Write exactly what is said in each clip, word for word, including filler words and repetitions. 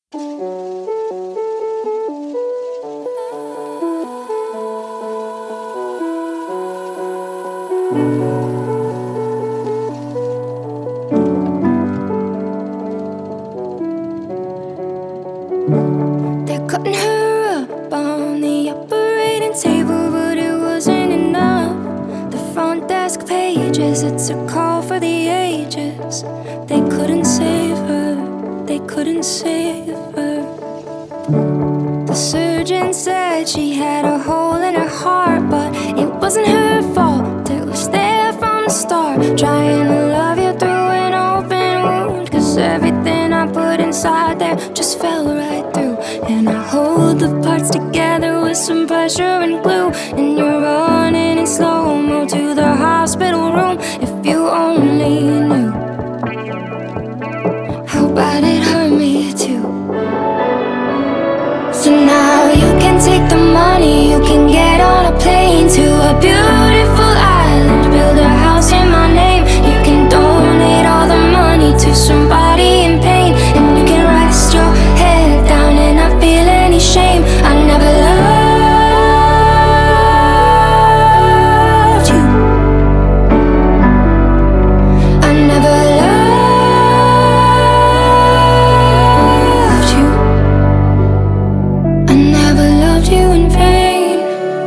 They're cutting her up on the operating table, but it wasn't enough. The front desk pages, it's a call for the ages. They couldn't save her, they couldn't save her. The surgeon said she had a hole in her heart, but it wasn't her fault. It was there from the start, trying to love you through an open wound. Cause everything I put inside there just fell right through. And I hold the parts together with some pressure and glue. And you're running in slow-mo to the hospital room. If you only knew how bad it hurt me too. So now you can take the money, you can get on a plane to a beautiful island, build a house in my name. You can donate all the money to somebody in pain, and you can rest your head down and not feel any shame. I never loved you, I never loved you, I never loved you in vain.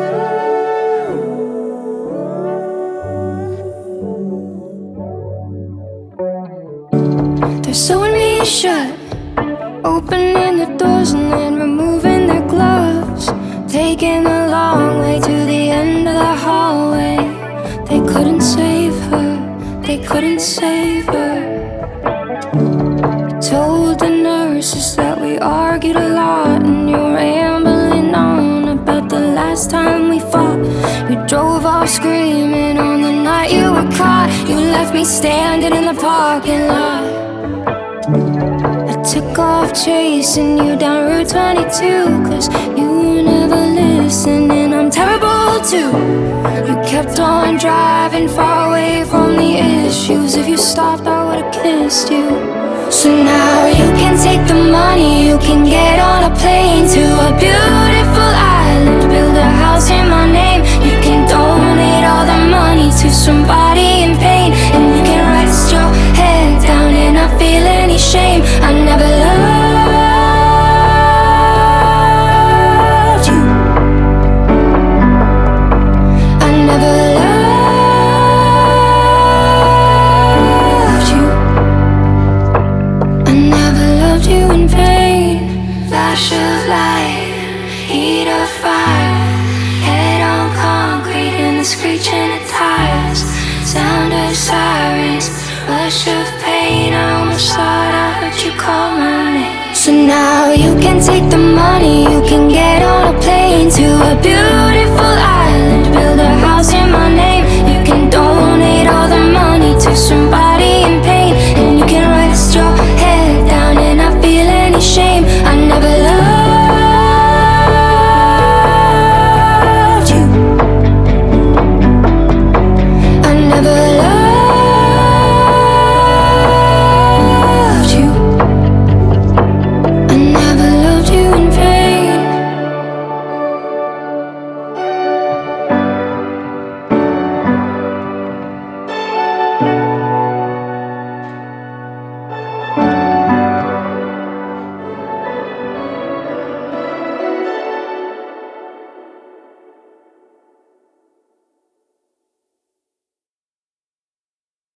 They're sewing me shut, opening the doors and then removing their gloves, taking the long way to the end of the hallway. They couldn't save her, they couldn't save her. I told the nurses that we argued a lot, and you're rambling on about the last time we fought. You drove off screaming on the night you were caught. You left me standing in the parking lot. I took off chasing you down Route twenty-two, cause you never listened, and I'm terrible too. You kept on driving far away from the issues. If you stopped, I would've kissed you. So now you can take the money, you can get on a plane to a beautiful island, build a house in my name. You can donate all the money to somebody in pain, and you can rest your head down and not feel any shame. I never loved you, I never loved you, I never loved you in vain. Flash of light, heat of fire, head on concrete in the screeching of tires, sound of sirens, rush of pain. I almost thought I heard you call my name. So now you can take the money, you can get on a plane to a beautiful